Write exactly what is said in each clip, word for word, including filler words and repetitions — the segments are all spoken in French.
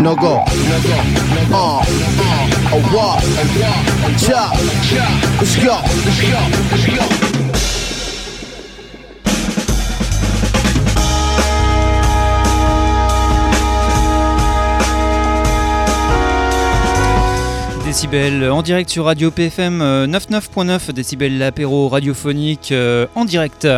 no go. Uh, a walk, chop. Let's go. Let's go. Let's go. Décibel en direct sur Radio P F M euh, quatre-vingt-dix-neuf point neuf, Décibel l'apéro radiophonique euh, en direct.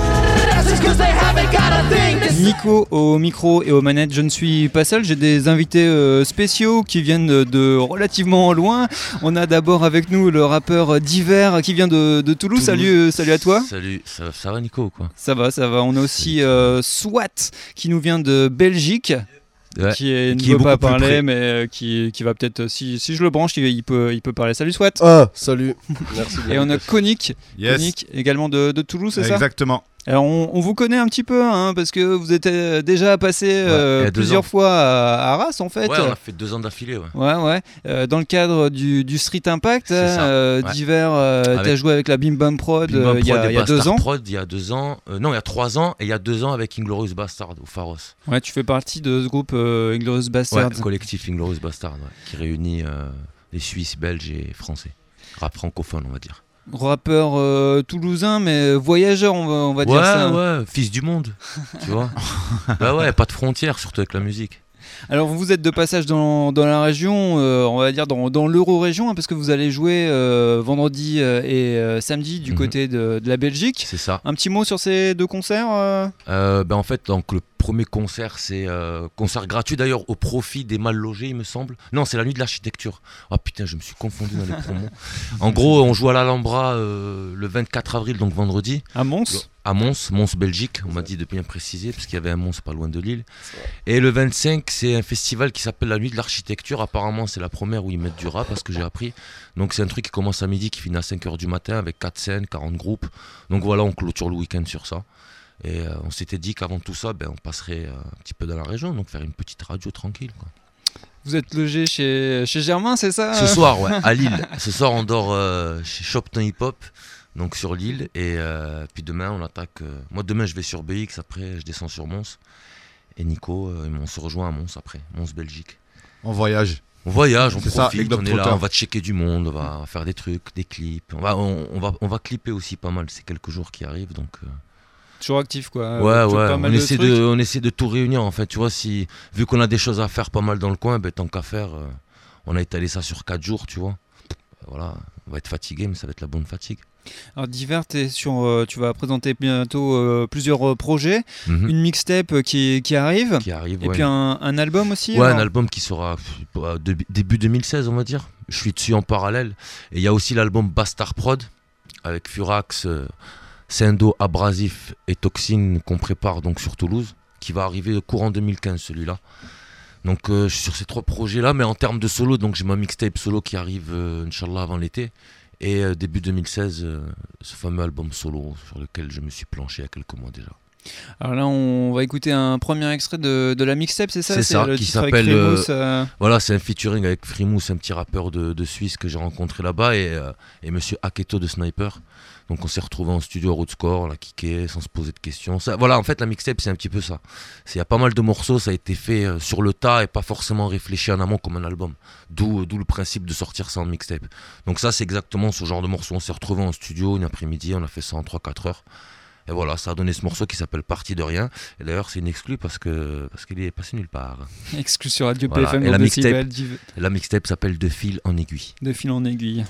Nico au micro et aux manettes, je ne suis pas seul, j'ai des invités euh, spéciaux qui viennent de, de relativement loin. On a d'abord avec nous le rappeur Divers qui vient de, de Toulouse. Toulouse. Salut, salut à toi. Salut, ça, ça va Nico ou quoi? Ça va, ça va. On a aussi euh, Swat qui nous vient de Belgique. Ouais, qui est, ne veut pas parler, mais euh, qui, qui va peut-être, si, si je le branche, il, il, peut, il peut parler. Salut Swat. Ah, salut. Merci. Et on a Konik, yes. Konik également de, de Toulouse, c'est Exactement. ça? Alors on, on vous connaît un petit peu, hein, parce que vous êtes déjà passé euh, ouais, plusieurs fois à, à Arras en fait. Ouais, on a fait deux ans d'affilée. Ouais, ouais. ouais. Euh, dans le cadre du, du Street Impact, euh, ouais. Divers, euh, tu as joué avec la Bim Bam Prod il euh, y, y a deux ans. Prod il y a deux ans, euh, non il y a trois ans, et il y a deux ans avec Inglorious Bastard au Pharos. Ouais, tu fais partie de ce groupe euh, Inglorious Bastard. Ouais, le collectif Inglorious Bastard, ouais, qui réunit euh, les Suisses, Belges et Français. Rap francophone, on va dire. Rappeur euh, toulousain, mais voyageur, on va, on va ouais, dire ça. Ouais, ouais, fils du monde, tu vois. Bah ouais, pas de frontières, surtout avec la musique. Alors vous êtes de passage dans, dans la région, euh, on va dire dans, dans l'Euro-région, hein, parce que vous allez jouer euh, vendredi euh, et euh, samedi du mm-hmm. côté de, de la Belgique. C'est ça. Un petit mot sur ces deux concerts euh euh, ben En fait, donc, le premier concert, c'est euh, concert gratuit d'ailleurs au profit des mal logés, il me semble. Non, c'est la nuit de l'architecture. Ah oh, putain, je me suis confondu dans les promos. En gros, on joue à l'Alhambra euh, le vingt-quatre avril, donc vendredi. À Mons. À Mons, Mons Belgique, on m'a dit de bien préciser, parce qu'il y avait un Mons pas loin de Lille. Et le vingt-cinq, c'est un festival qui s'appelle la nuit de l'architecture. Apparemment, c'est la première où ils mettent du rap, parce que j'ai appris. Donc c'est un truc qui commence à midi, qui finit à cinq heures du matin, avec quatre scènes, quarante groupes. Donc voilà, on clôture le week-end sur ça. Et euh, on s'était dit qu'avant tout ça, ben, on passerait euh, un petit peu dans la région, donc faire une petite radio tranquille, quoi. Vous êtes logé chez, chez Germain, c'est ça? Ce soir, ouais, à Lille. Ce soir, on dort euh, chez Shopton Hip Hop, donc sur Lille. Et euh, puis demain, on attaque. Euh... Moi, demain, je vais sur B X, après, je descends sur Mons. Et Nico, euh, on se rejoint à Mons après, Mons Belgique. On voyage. On voyage, on c'est profite, ça, on est là, on va checker du monde, on va faire des trucs, des clips. On va, on, on va, on va clipper aussi pas mal ces quelques jours qui arrivent, donc. Euh... Toujours actif quoi. Ouais, ouais. Pas mal on, de essaie de, on essaie de tout réunir en fait. Tu vois, si, vu qu'on a des choses à faire pas mal dans le coin, ben, tant qu'à faire, euh, on a étalé ça sur quatre jours, tu vois. Voilà, on va être fatigué, mais ça va être la bonne fatigue. Alors Divers, sur, euh, tu vas présenter bientôt euh, plusieurs euh, projets, mm-hmm. une mixtape qui, qui arrive, qui arrive, et ouais. puis un, un album aussi. Ouais, alors... un album qui sera euh, de, début deux mille seize, on va dire. Je suis dessus en parallèle. Et il y a aussi l'album Bastard Prod avec Furax. Euh, Sendo, Abrasif et Toxine qu'on prépare donc sur Toulouse, qui va arriver courant deux mille quinze celui-là. Donc euh, je suis sur ces trois projets-là, mais en termes de solo, donc j'ai ma mixtape solo qui arrive, euh, Inch'Allah, avant l'été. Et euh, début deux mille seize, euh, ce fameux album solo sur lequel je me suis planché il y a quelques mois déjà. Alors là, on va écouter un premier extrait de, de la mixtape, c'est ça? C'est, c'est ça, le qui s'appelle... Frimousse, euh... Voilà, c'est un featuring avec Frimousse, un petit rappeur de, de Suisse que j'ai rencontré là-bas, et, euh, et monsieur Aketo de Sniper. Donc on s'est retrouvés en studio à Roadscore, on a kické sans se poser de questions. Ça, voilà, en fait la mixtape c'est un petit peu ça. Il y a pas mal de morceaux, ça a été fait euh, sur le tas et pas forcément réfléchi en amont comme un album. D'où, d'où le principe de sortir ça en mixtape. Donc ça c'est exactement ce genre de morceau. On s'est retrouvés en studio une après-midi, on a fait ça en trois quatre heures. Et voilà, ça a donné ce morceau qui s'appelle Partie de rien. Et d'ailleurs c'est une exclue parce, que, parce qu'il est passé nulle part. Exclu sur Radio voilà. P F M. Et la mixtape, la mixtape s'appelle De fil en aiguille. De fil en aiguille.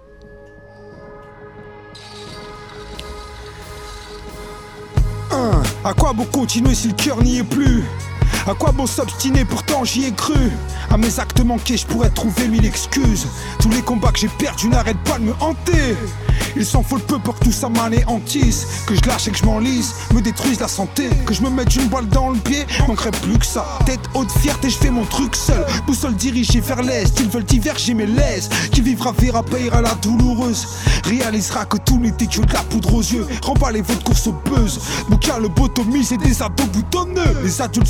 À quoi bon continuer si le cœur n'y est plus? À quoi bon s'obstiner, pourtant j'y ai cru. À mes actes manqués, je pourrais trouver mille excuses. Tous les combats que j'ai perdus n'arrêtent pas de me hanter. Il s'en faut le peu pour que tout ça m'anéantisse. Que je lâche et que je m'enlise, me détruise la santé. Que je me mette une balle dans le pied, manquerait plus que ça. Tête haute, fierté, je fais mon truc seul. Boussole dirigée vers l'est, ils veulent diverger mes laisses. Qui vivra verra, payera la douloureuse. Réalisera que tout n'était que de la poudre aux yeux. Remballez votre course au buzz. Bouquin le botomise et des ados boutonneux. Les adultes sont pas en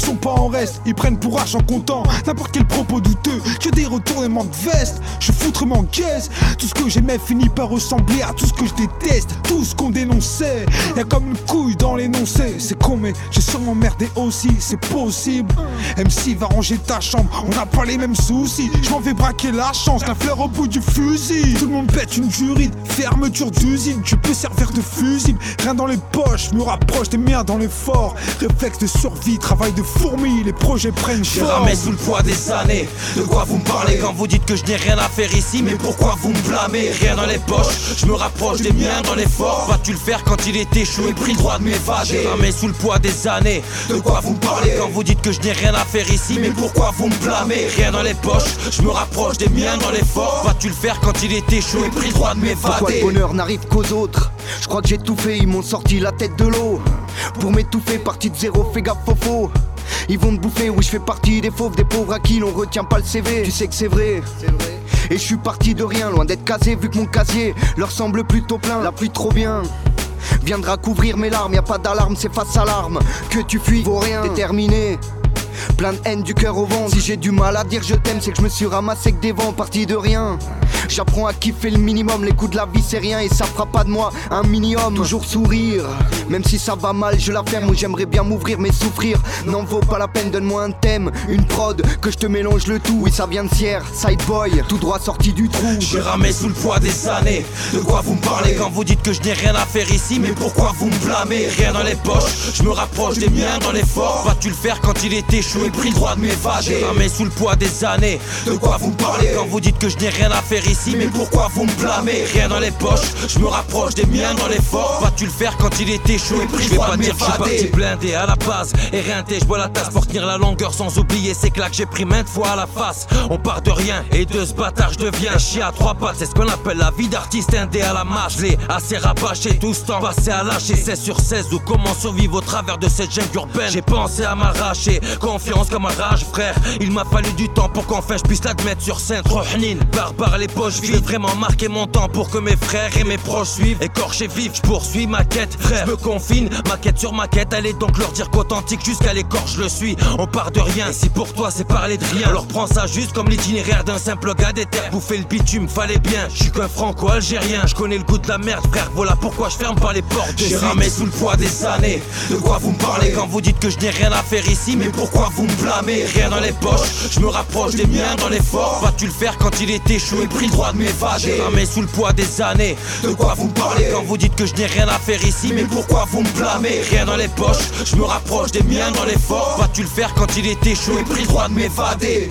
en reste, ils prennent pour argent comptant n'importe quel propos douteux, que des retournements de veste. Je foutrement caisse, tout ce que j'aimais finit par ressembler à tout ce que je déteste. Tout ce qu'on dénonçait, y'a comme une couille dans l'énoncé. C'est con mais j'ai sûrement merdé aussi, c'est possible. M C va ranger ta chambre, on n'a pas les mêmes soucis. Je m'en vais braquer la chance, la fleur au bout du fusil. Tout le monde pète une juride, fermeture d'usine. Tu peux servir de fusible, rien dans les poches. Je me rapproche des miens dans l'effort. Réflexe de survie, travail de fourmi, les projets prennent J'ai forme. ramé sous le poids des années. De quoi vous me parlez quand vous dites que je n'ai rien à faire ici? Mais pourquoi vous me blâmez? Rien dans les poches, je me rapproche des miens dans l'effort. Vas-tu le faire quand il est échoué, pris le droit de m'évader? J'ai ramé sous le poids des années. De quoi vous me parlez quand vous dites que je n'ai rien à faire ici? Mais pourquoi vous me blâmez? Rien dans les poches, je me rapproche des miens dans l'effort. Vas-tu le faire quand il est échoué, pris le droit de m'évader? Pourquoi le bonheur n'arrive qu'aux autres? Je crois que j'ai tout fait, ils m'ont sorti la tête de l'eau. Pour m'étouffer, partie de zéro, fais gaffe faux faux. Ils vont te bouffer, oui je fais partie des fauves, des pauvres à qui l'on retient pas le C V. Tu sais que c'est vrai, c'est vrai. Et je suis parti de rien, loin d'être casé, vu que mon casier leur semble plutôt plein. La pluie trop bien viendra couvrir mes larmes, y a pas d'alarme, c'est face à l'arme que tu fuis, vaut rien, déterminé. Plein de haine du cœur au ventre. Si j'ai du mal à dire je t'aime, c'est que je me suis ramassé que des vents, parti de rien. J'apprends à kiffer le minimum, les coups de la vie c'est rien et ça fera pas de moi un mini-homme. Toujours sourire, même si ça va mal je la ferme. Où j'aimerais bien m'ouvrir mais souffrir n'en vaut pas la peine. Donne-moi un thème, une prod, que je te mélange le tout. Oui ça vient de Sierre, side boy, tout droit sorti du trou. J'ai ramé sous le poids des années. De quoi vous me parlez quand vous dites que je n'ai rien à faire ici? Mais pourquoi vous me blâmez? Rien dans les poches, je me rapproche des miens dans l'effort. Vas-tu le faire quand il est échoué, pris le droit de m'évader? J'ai ramé sous le poids des années. De quoi vous me parlez quand vous dites que je n'ai rien à faire ici? Mais pourquoi vous me blâmez? Rien dans les poches, je me rapproche des miens dans l'effort. Vas-tu le faire quand il est échoué, pris le droit de m'évader? Je vais pas dire que je suis parti blindé à la base et rinté, je bois la tasse pour tenir la longueur sans oublier ces claques j'ai pris maintes fois à la face. On part de rien et de ce bâtard je deviens un chien à trois pattes. C'est ce qu'on appelle la vie d'artiste indé à la marche. Je l'ai assez rabâché, tout ce temps passé à lâcher seize sur seize ou comment survivre au travers de cette jungle urbaine. J'ai pensé à m'arracher, confiance comme un rage frère. Il m'a fallu du temps pour qu'enfin je puisse l'admettre sur scène. Rohnine, barbare les poches vides. Je veux vraiment marquer mon temps pour que mes frères et mes proches suivent. Écorché vif, je poursuis ma quête frère. Je me confine, ma quête sur ma quête. Allez donc leur dire qu'authentique jusqu'à l'écorche je le suis. On part de rien, et si pour toi c'est parler de rien, alors prends ça juste comme l'itinéraire d'un simple gars des terres. Bouffer le bitume, fallait bien, je suis qu'un franco-algérien. Je connais le goût de la merde frère, voilà pourquoi je ferme pas les portes de J'ai ramé sous le poids des années. De quoi vous me parlez quand vous dites que je n'ai rien à faire ici? Mais pourquoi vous me blâmez? Rien dans les poches, je me rapproche des miens dans l'effort. Vas-tu le faire quand il est échoué, pris le droit de m'évader? J'ai ramé sous le poids des années. De quoi vous me parlez quand vous dites que je n'ai rien à faire ici? Mais pourquoi vous me blâmez? Rien dans les poches, je me rapproche des miens dans l'effort. Vas-tu le faire quand il est échoué, pris le droit de m'évader?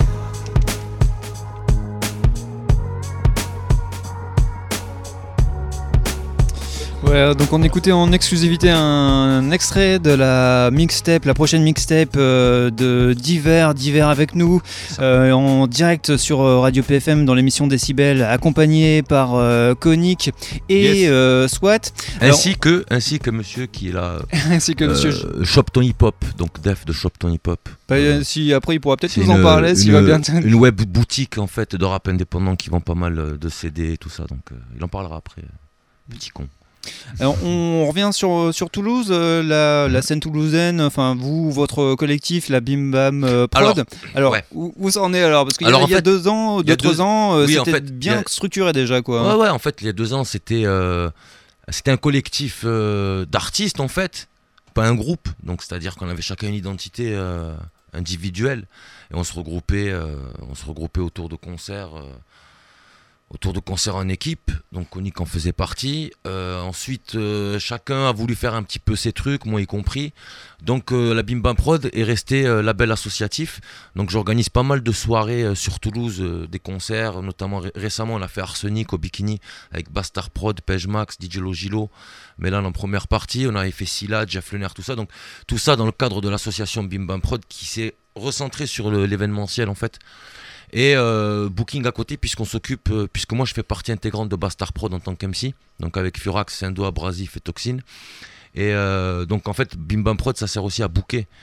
Ouais, donc on écoutait en exclusivité un extrait de la mixtape, la prochaine mixtape euh, de d'Hiver, d'Hiver avec nous, euh, en direct sur Radio P F M dans l'émission Décibel, accompagné par euh, Conic et Yes. euh, SWAT. Ainsi Alors, que, ainsi que monsieur qui est là, ainsi que monsieur. euh, Shopton Hip Hop, donc Def de Shopton Hip Hop. Bah, si après il pourra peut-être C'est nous en parler s'il une, va bien. une web boutique en fait de rap indépendant qui vend pas mal de C D et tout ça, donc euh, il en parlera après. Petit con. Alors, on revient sur, sur Toulouse, euh, la, la scène toulousaine, enfin vous, votre collectif, la Bim Bam euh, Prod. Alors, alors ouais. où, où ça en est alors? Parce qu'il y a, Alors, en il y a fait, deux ans, il y a deux, trois deux- ans, euh, oui, en c'était fait, bien il y a- structuré déjà quoi. Ouais, ouais, en fait, il y a deux ans, c'était euh, c'était un collectif euh, d'artistes, en fait, pas un groupe. Donc, c'est-à-dire qu'on avait chacun une identité euh, individuelle et on se regroupait, euh, on se regroupait autour de concerts, euh, autour de concerts en équipe. Donc, Conic en faisait partie. Euh, ensuite, euh, chacun a voulu faire un petit peu ses trucs, moi y compris. Donc, euh, la Bim Bam Prod est restée euh, label associatif. Donc, j'organise pas mal de soirées euh, sur Toulouse, euh, des concerts. Notamment ré- récemment, on a fait Arsenic au Bikini avec Bastard Prod, Pej Max, D J Logilo. Mais là, en première partie, on avait fait Silla, Jeff Lenner, tout ça. Donc, tout ça dans le cadre de l'association Bim Bam Prod qui s'est recentrée sur le- l'événementiel en fait. Et euh, booking à côté, puisqu'on s'occupe, euh, puisque moi je fais partie intégrante de Bastard Prod en tant qu'M C, donc avec Furax, Sindo, Abrasif et Toxine. Et euh, donc en fait, Bim Bam Prod, ça sert aussi à booker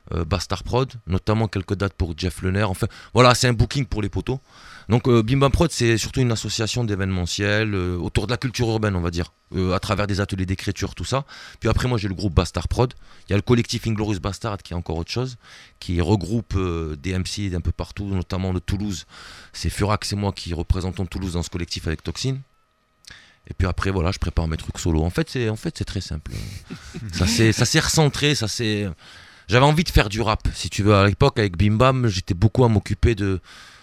euh, Bastard Prod, notamment quelques dates pour Jeff Lenner. Enfin, voilà, c'est un booking pour les poteaux. Donc euh, Bim Bam Prod, c'est surtout une association d'événementiel euh, autour de la culture urbaine, on va dire, euh, à travers des ateliers d'écriture, tout ça. Puis après, moi, j'ai le groupe Bastard Prod. Il y a le collectif Inglorious Bastard, qui est encore autre chose, qui regroupe euh, des M C d'un peu partout, notamment de Toulouse. C'est Furax et moi qui représentons Toulouse dans ce collectif avec Toxine. Et puis après, voilà, je prépare mes trucs solo. En fait, c'est, en fait, c'est très simple. ça, s'est, ça s'est recentré, ça s'est... J'avais envie de faire du rap, si tu veux. À l'époque, avec Bim Bam, j'étais beaucoup à m'occuper de...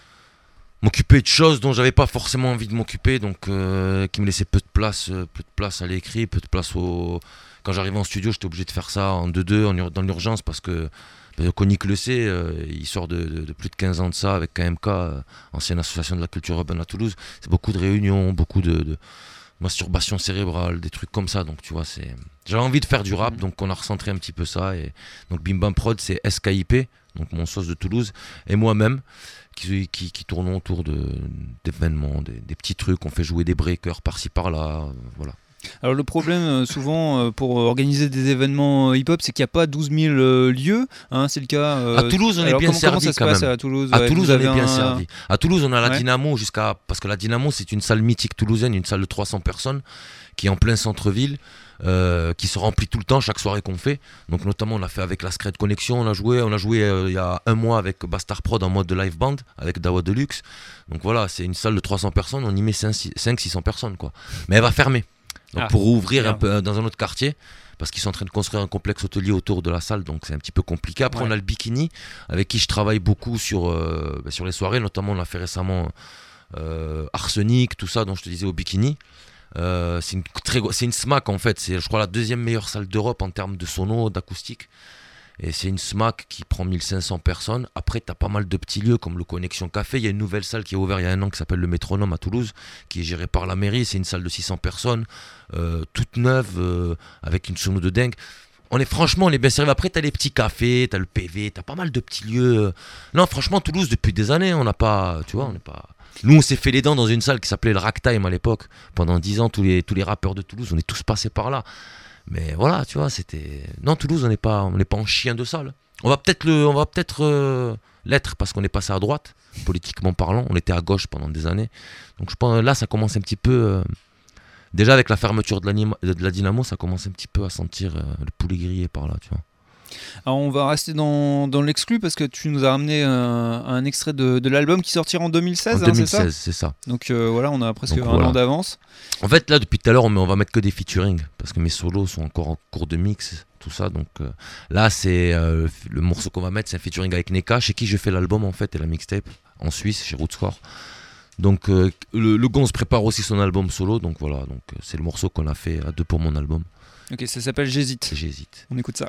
m'occuper de choses dont j'avais pas forcément envie de m'occuper, donc euh, qui me laissaient peu de place, euh, peu de place à l'écrit, peu de place au... Quand j'arrivais en studio, j'étais obligé de faire ça en deux deux, en ur... dans l'urgence, parce que ben, Konik le sait, euh, il sort de, de, de plus de quinze ans de ça avec K M K, euh, ancienne association de la culture urbaine à Toulouse. C'est beaucoup de réunions, beaucoup de, de masturbation cérébrale, des trucs comme ça, donc tu vois, c'est... J'avais envie de faire du rap, donc on a recentré un petit peu ça, et donc Bim Bam Prod, c'est S K I P, donc mon sauce de Toulouse, et moi-même, Qui, qui, qui tournent autour de, d'événements, des, des petits trucs, on fait jouer des breakers par-ci par-là, euh, voilà. Alors le problème souvent pour organiser des événements hip-hop, c'est qu'il n'y a pas douze mille euh, lieux, hein, c'est le cas... Euh, à Toulouse on alors, est bien comment, servi comment ça se quand passe même. À Toulouse, à ouais, Toulouse on est bien un... servi. À Toulouse on a la ouais. Dynamo jusqu'à... Parce que la Dynamo c'est une salle mythique toulousaine, une salle de trois cents personnes, qui est en plein centre-ville, euh, qui se remplit tout le temps chaque soirée qu'on fait. Donc notamment on a fait avec la Secret Connection, on a joué, on a joué euh, il y a un mois avec Bastard Prod en mode de live band, avec Dawa Deluxe. Donc voilà, c'est une salle de trois cents personnes, on y met cinq à six cents personnes quoi. Mais elle va fermer. Donc ah, pour ouvrir un peu dans un autre quartier, parce qu'ils sont en train de construire un complexe hôtelier autour de la salle, donc c'est un petit peu compliqué. Après ouais. on a le Bikini, avec qui je travaille beaucoup sur, euh, bah, sur les soirées, notamment on a fait récemment euh, Arsenic, tout ça dont je te disais au Bikini. Euh, c'est, une très, c'est une SMAC en fait, c'est je crois la deuxième meilleure salle d'Europe en termes de sono, d'acoustique. Et c'est une SMAC qui prend mille cinq cents personnes. Après, tu as pas mal de petits lieux comme le Connexion Café. Il y a une nouvelle salle qui est ouverte il y a un an qui s'appelle le Métronome à Toulouse, qui est gérée par la mairie. C'est une salle de six cents personnes, euh, toute neuve, euh, avec une sono de dingue. On est, franchement, on est bien servi. Après, tu as les petits cafés, tu as le P V, tu as pas mal de petits lieux. Non, franchement, Toulouse, depuis des années, on n'a pas... Tu vois, on n'est pas... Nous, on s'est fait les dents dans une salle qui s'appelait le Ragtime à l'époque. Pendant dix ans, tous les, tous les rappeurs de Toulouse, on est tous passés par là. Mais voilà, tu vois, c'était... Non, Toulouse, on n'est pas, on n'est pas en chien de salle. On va peut-être, le, on va peut-être euh, l'être parce qu'on est passé à droite, politiquement parlant. On était à gauche pendant des années. Donc je pense là, ça commence un petit peu... Euh, déjà, avec la fermeture de la, de la Dynamo, ça commence un petit peu à sentir euh, le poulet grillé par là, tu vois. Alors on va rester dans, dans l'exclu parce que tu nous as ramené un, un extrait de, de l'album qui sortira en deux mille seize. En hein, deux mille seize, c'est ça, c'est ça. Donc euh, voilà, on a presque Donc, un voilà. an d'avance. En fait, là, depuis tout à l'heure, on, on va mettre que des featuring parce que mes solos sont encore en cours de mix, tout ça. Donc euh, là, c'est euh, le morceau qu'on va mettre, c'est un featuring avec Neka, chez qui je fais l'album en fait et la mixtape en Suisse, chez Rootscore. Donc euh, le, le Gonz prépare aussi son album solo, donc voilà, donc euh, c'est le morceau qu'on a fait à deux pour mon album. Ok, ça s'appelle J'hésite. J'hésite. On écoute ça.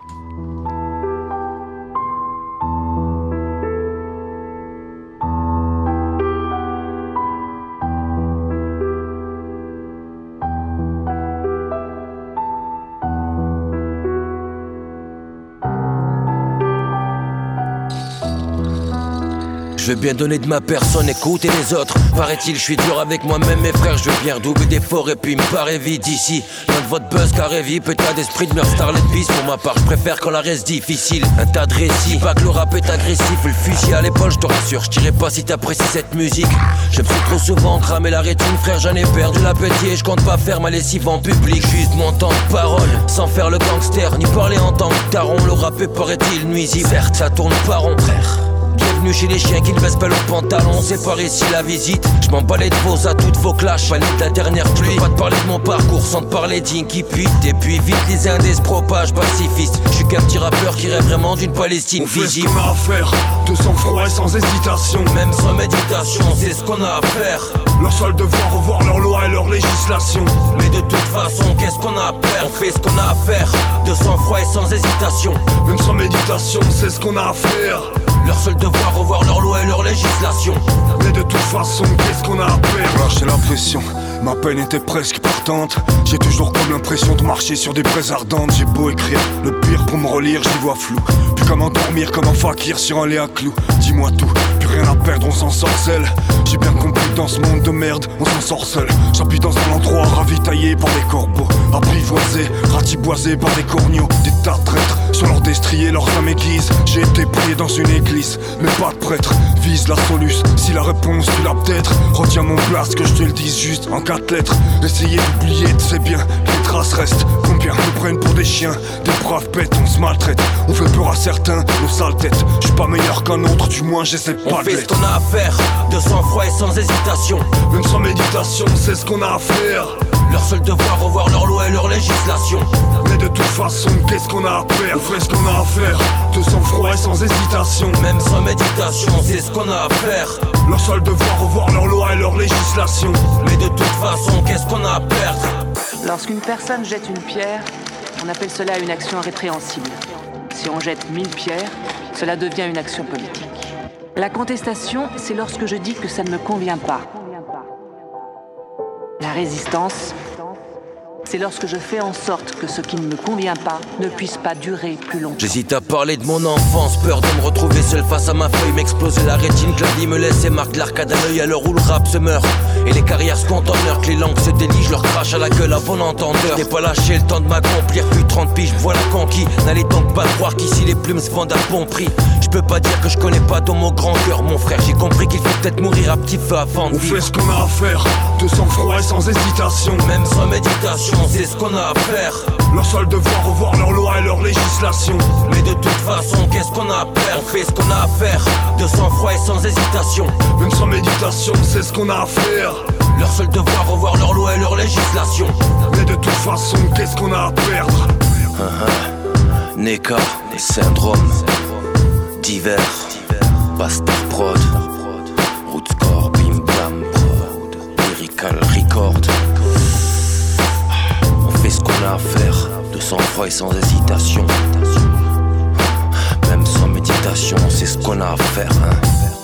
Je veux bien donner de ma personne, écouter les autres. Paraît-il, je suis dur avec moi-même, mes frères. Je veux bien redoubler d'efforts et puis me paraît vite ici. Loin de votre buzz carré vie, état d'esprit de leur starlet beast. Pour ma part, je préfère quand la reste difficile. Un tas de récits, pas que le rap est agressif. Le fusil à l'épaule, je te rassure, je dirais pas si t'apprécies cette musique. Je me suis trop souvent cramé la rétine, frère, j'en ai perdu l'appétit. Et je compte pas faire ma lessive en public. Juste mon temps de parole, sans faire le gangster, ni parler en tant que taron. Le rap est paraît-il nuisible, certes ça tourne pas rond, frère. Bienvenue chez les chiens qui ne baissent pas leurs pantalons. C'est par ici la visite. Je m'en balais de vos à toutes vos clashs. Valide la dernière pluie. Je peux pas te parler de mon parcours sans te parler d'In qui pute. Et puis vite les indés se propagent pacifistes. Je suis qu'un petit rappeur qui rêve vraiment d'une Palestine visible. On fait ce qu'on a à faire, de sang-froid et sans hésitation. Même sans méditation, c'est ce qu'on a à faire. Leur seul devoir, revoir leurs lois et leur législation. Mais de toute façon, qu'est-ce qu'on a à faire? On fait ce qu'on a à faire, de sang-froid et sans hésitation. Même sans méditation, c'est ce qu'on a à faire. Leur seul devoir, revoir leurs lois et leur législation. Mais de toute façon, qu'est-ce qu'on a à faire? Là j'ai l'impression, ma peine était presque partante. J'ai toujours comme l'impression de marcher sur des braises ardentes. J'ai beau écrire, le pire pour me relire, j'y vois flou. Puis comment dormir comme un fakir sur un lit à clous. Dis-moi tout, plus rien à perdre, on s'en sorcelle. J'ai bien compris que dans ce monde de merde, on s'en sort seul. J'appuie dans un endroit ravitaillé par des corbeaux, apprivoisés, ratiboisés par des corneaux. Des tas de traîtres, sur leur destrier, leurs âmes aiguisent. J'ai été prié dans une église, mais pas de prêtre. Vise la soluce, si la réponse tu l'as peut-être. Retiens mon place, que je te le dise juste en quatre lettres. Essayez d'oublier, tu sais bien, les traces restent. Combien nous prennent pour des chiens, des braves bêtes, on se maltraite. On fait peur à certains, nos sales têtes. Je suis pas meilleur qu'un autre, du moins j'essaie pas de l'être. On fait ce qu'on a à faire, de sang-froid et sans hésitation. Même sans méditation, c'est ce qu'on a à faire. Leur seul devoir, revoir leur loi et leur législation. Mais de toute façon, qu'est-ce qu'on a à perdre? On fait ce qu'on a à faire, de sang-froid et sans hésitation. Même sans méditation, c'est ce qu'on a à faire. Leur seul devoir, revoir leur loi et leur législation. Mais de toute façon, qu'est-ce qu'on a à perdre? Lorsqu'une personne jette une pierre, on appelle cela une action répréhensible. Si on jette mille pierres, cela devient une action politique. La contestation, c'est lorsque je dis que ça ne me convient pas. La résistance, c'est lorsque je fais en sorte que ce qui ne me convient pas ne puisse pas durer plus longtemps. J'hésite à parler de mon enfance, peur de me retrouver seul face à ma feuille, m'exploser la rétine, que la vie me laisse et marque l'arcade à l'œil à l'heure où le rap se meurt. Et les carrières se comptent en heures, que les langues se délient, je leur crache à la gueule à bon entendeur. N'ai pas lâché le temps de m'accomplir, puis trente piges, voilà conquis. N'allez donc pas croire qu'ici les plumes se vendent à bon prix. Je peux pas dire que je connais pas dans mon grand cœur, mon frère. J'ai compris qu'il faut peut-être mourir à petit feu avant de vivre. On fait ce qu'on a à faire, de sang-froid et sans hésitation. Même sans méditation, c'est ce qu'on a à faire. Leur seul devoir, revoir leur loi et leur législation. Mais de toute façon, qu'est-ce qu'on a à perdre? On fait ce qu'on a à faire, de sang-froid et sans hésitation. Même sans méditation, c'est ce qu'on a à faire. Leur seul devoir, revoir leur loi et leur législation. Mais de toute façon, qu'est-ce qu'on a à perdre? uh-huh. Neka, syndrome, divers, Bastard Prod, Rootscore, Bim Bam Prod, Lyrical Record. On fait ce qu'on a à faire, de sang-froid et sans hésitation. Même sans méditation, c'est ce qu'on a à faire, hein.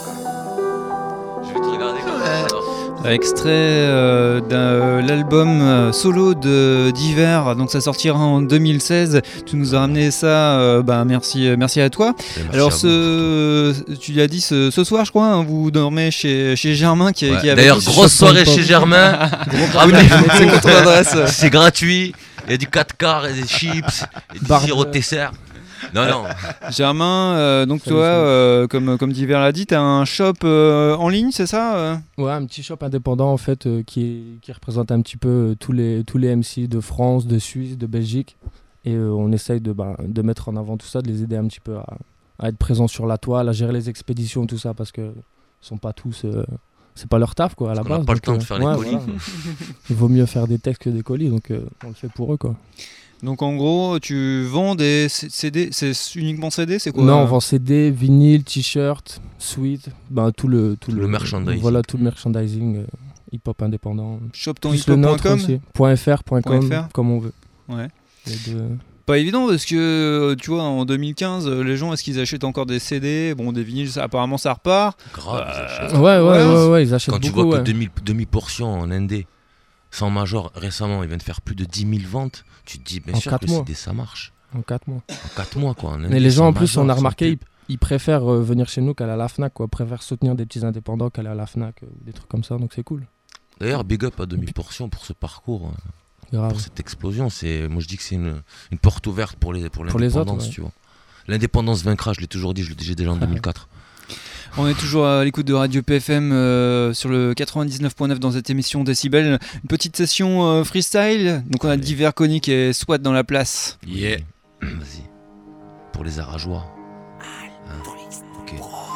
Extrait euh, de euh, l'album euh, solo de d'Hiver, donc ça sortira en deux mille seize. Tu nous as ramené ça, euh, bah merci, merci à toi. Merci. Alors ce, tu l'as dit ce, ce soir, je crois, hein, vous dormez chez chez Germain qui, Ouais. qui avait D'ailleurs, grosse soirée chez Germain. C'est contre l'adresse. C'est gratuit. Il y a du quatre quarts, et des chips, et du Bar- sirop de dessert. Non, non. Germain, euh, donc Salut, toi, salut. euh, comme comme Diver l'a dit, t'as un shop euh, en ligne, c'est ça euh Ouais, un petit shop indépendant en fait euh, qui, est- qui représente un petit peu euh, tous les, tous les M C de France, de Suisse, de Belgique. Et euh, on essaye de, bah, de mettre en avant tout ça, de les aider un petit peu à, à être présents sur la toile, à gérer les expéditions, tout ça, parce que ils sont pas tous. euh, c'est pas leur taf quoi à la On base. n'a pas le donc, temps de euh, faire les ouais, colis. voilà. Il vaut mieux faire des textes que des colis, donc euh, on le fait pour eux quoi. Donc en gros, tu vends des C D, c'est uniquement C D, c'est quoi Non, on vend C D, vinyle, t-shirt, sweat, ben, tout le tout Le merchandising. Voilà, tout le merchandising euh, hip-hop indépendant. shop ton Plus hip le hop point nôtre com. aussi. .fr, .com, .fr. comme on veut. Ouais. Les deux. Pas évident parce que euh, tu vois en deux mille quinze euh, les gens est-ce qu'ils achètent encore des C D, bon des vinyles ça, apparemment ça repart. Grave, ils achètent. Ouais, ouais, ouais, ouais, ouais, ils achètent Quand tu beaucoup. vois que ouais. demi, demi-portion en indé, sans major, récemment, il vient de faire plus de dix mille ventes, tu te dis bien En sûr quatre que mois. c'est des, ça marche. En quatre mois. En quatre mois, quoi. en indé, Mais les gens, sans en plus, major, on a sans remarqué, ils, pub. ils préfèrent euh, venir chez nous qu'aller à la Fnac, quoi. Ils préfèrent soutenir des petits indépendants qu'aller à la Fnac, euh, ou des trucs comme ça, donc c'est cool. D'ailleurs, big up à demi-portion pour ce parcours, euh, Grave. pour cette explosion. C'est, moi, je dis que c'est une, une porte ouverte pour, les, pour Pour les l'indépendance, autres, ouais. tu vois. L'indépendance vaincra, je l'ai toujours dit, je l'ai déjà déjà en deux mille quatre. On est toujours à l'écoute de Radio P F M euh, sur le quatre-vingt-dix-neuf point neuf dans cette émission Décibel. Une petite session euh, freestyle. Donc on a Allez. Diver Conic et SWAT dans la place. Yeah. Vas-y. Pour les arageois. Hein, ok.